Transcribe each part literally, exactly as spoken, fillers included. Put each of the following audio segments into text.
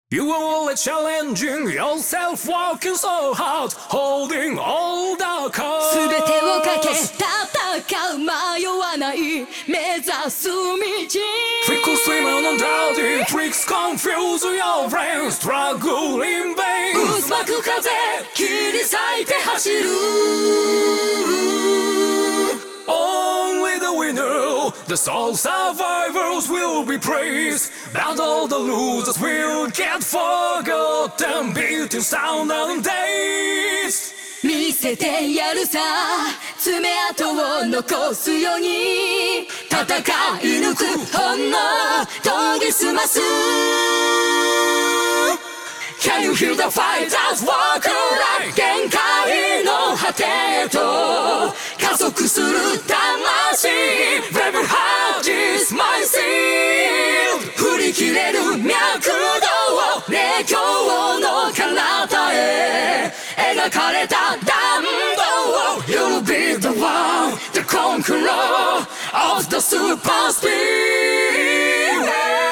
You are always challenging yourself, working so hard, holding all the cards. すべてをかけ戦う、迷わない、目指す道。 Trickle swimmer on dirty tricks confuse your brain, struggle in vain. 渦巻く風、切り裂いて走る。 Only the winner, the sole survivors will be praised, but all the losers will get forgotten, beating sound and days. 見せてやるさ、爪痕を残すように戦い抜く本能研ぎ澄ます。 Can you hear the fighters walk right? 限界の果てへと加速する魂 Brave heart is my seal 振り切れる脈動を熱狂の彼方へ描かれた弾道 You'll be the one, the conqueror of the super speedway.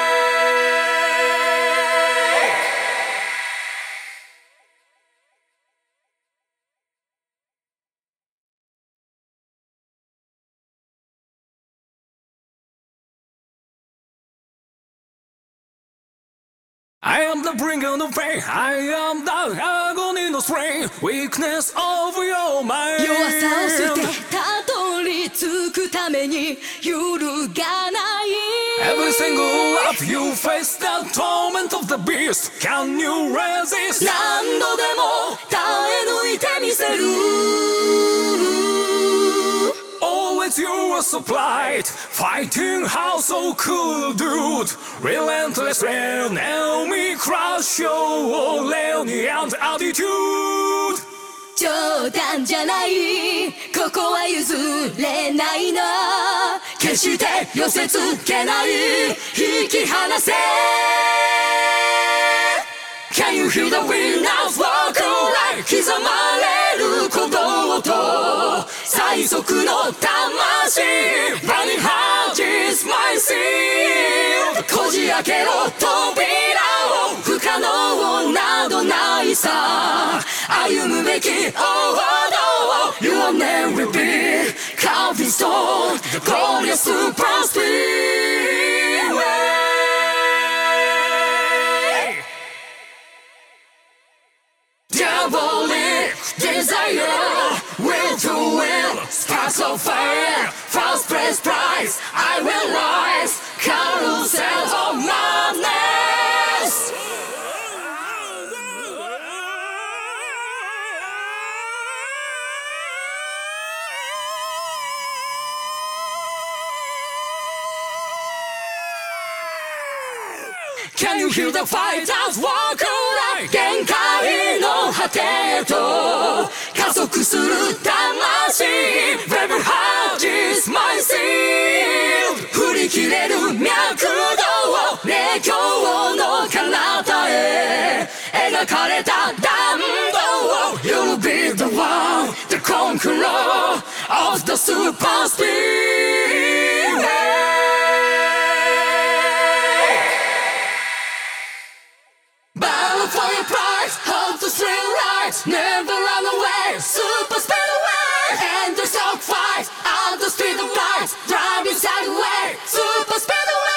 I am the bringer of pain, I am the agony no strain, weakness of your mind. 弱さを捨てたどり着くために揺るがない。 Every single life you face the torment of the beast. Can you resist? 何度でも耐え抜いてみせる。 Always you are supplied, fighting how so cool dude. Relentless enemy crush your lenient attitude. 冗談じゃない、ここは譲れないな。決して寄せつけない、引き離せ。 Can you hear the winners walk right? 刻まれる鼓動と最速の魂 Running heart is my seal こじ開けろ扉を不可能などないさ歩むべき王道 Your name will be carving stone The glorious super speedway. Diabolic desire, will to win, sparks of fire, first place prize, I will rise, carousel of madness. Can you hear the fighters walk right? 限界の果てへと加速する魂 Brave heart is my seal 振り切れる脈動を熱狂の彼方へ描かれた弾道 You'll be the one, the conqueror of the super speedway. Battle for your prize, hold the thrill right, never run away, super speed away, and the stock fight, at the speed of light, driving sideways, super speed away.